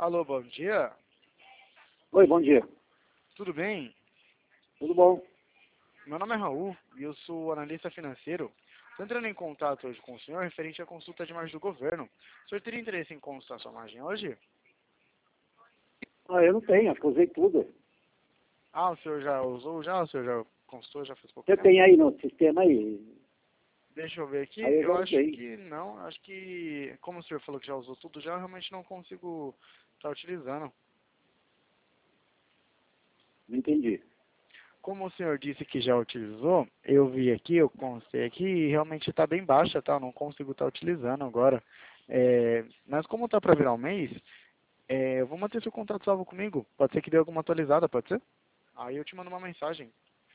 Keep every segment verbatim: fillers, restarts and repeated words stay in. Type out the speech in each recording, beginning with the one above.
Alô, bom dia. Oi, bom dia. Tudo bem? Tudo bom? Meu nome é Raul e eu sou analista financeiro. Estou entrando em contato hoje com o senhor referente à consulta de margem do governo. O senhor teria interesse em consultar sua margem hoje? Ah, eu não tenho, acho que eu usei tudo. Ah, o senhor já usou já? O senhor já consultou já faz pouco Você tempo? tem aí no sistema aí? Deixa eu ver aqui. Aí eu já Eu acho usei. que não. Acho que, como o senhor falou que já usou tudo já, eu realmente não consigo estar utilizando. Não entendi. Como o senhor disse que já utilizou, eu vi aqui, eu constei aqui e realmente está bem baixa, tá? Eu não consigo estar utilizando agora. É, mas como está para virar um mês, é, eu vou manter seu contato salvo comigo. Pode ser que dê alguma atualizada, pode ser? Aí eu te mando uma mensagem.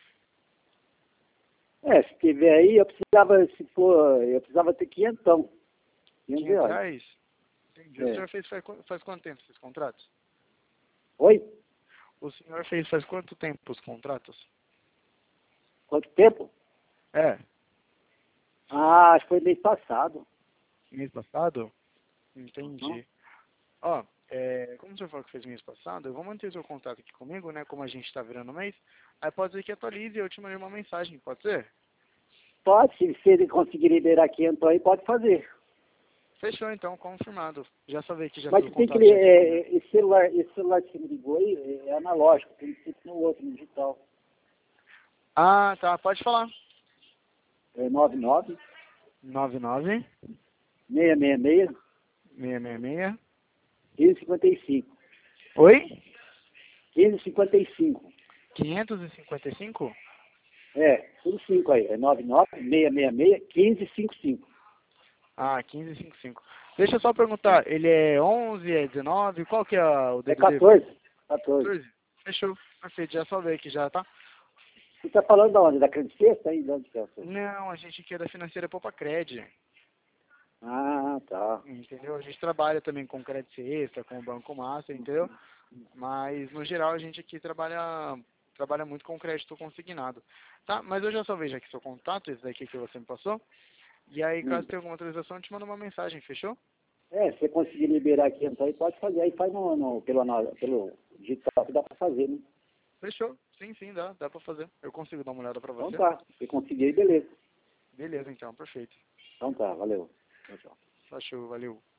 É, se tiver aí, eu precisava, se for, eu precisava ter quinhentão. quinhentos quinhentos reais. reais? Entendi. O É. senhor fez faz, qu- faz quanto tempo esses contratos? Oi? O senhor fez faz quanto tempo os contratos? Quanto tempo? É, Ah, acho que foi mês passado. mês passado? Uhum. Entendi. Ó, é, como o senhor falou que fez mês passado, eu vou manter o seu contato aqui comigo, né? Como a gente está virando o mês. Aí pode ser que atualize e eu te mandei uma mensagem, pode ser? Pode, se se ele conseguir liberar quinhentão aí, pode fazer. Fechou então, confirmado. Já sabia que já Mas seu você tem que, contato já aqui é, comigo. é, esse celular, esse celular que você me ligou aí é, é analógico, tem que ser no outro, no digital. Ah, tá, pode falar. É nove nove, nove nove seis seis seis, seis seis seis. quinze cinquenta e cinco. Oi? quinze cinquenta e cinco. quinhentos e cinquenta e cinco? É, tudo cinco aí. É nove nove, seis seis seis, quinze cinquenta e cinco. Ah, quinze cinquenta e cinco. Deixa eu só perguntar, ele é onze, é dezenove? Qual que é o É D D D? quatorze. quatorze. quatorze? Fechou. Perfeito, já salvei aqui já, tá? Você está falando da onde? Da Credit Sexta aí? De onde que é? Não, a gente aqui é da financeira Poupa Cred. Ah, tá. Entendeu? A gente trabalha também com crédito extra, com o Banco Master, entendeu? Mas, no geral, a gente aqui trabalha trabalha muito com crédito consignado. Tá? Mas eu já salvei já aqui seu contato, esse daqui que você me passou. E aí, caso Hum. tenha alguma atualização, eu te mando uma mensagem, fechou? É, se você conseguir liberar quinhentão aí, pode fazer. Aí faz no, no, pelo, ana- pelo digital que dá para fazer, né? Fechou. Sim, sim, dá. Dá pra fazer. Eu consigo dar uma olhada pra Então você. tá. Se conseguir aí, beleza. Beleza, então. Perfeito. Então tá, valeu. Tchau, tchau. Fechou. Valeu.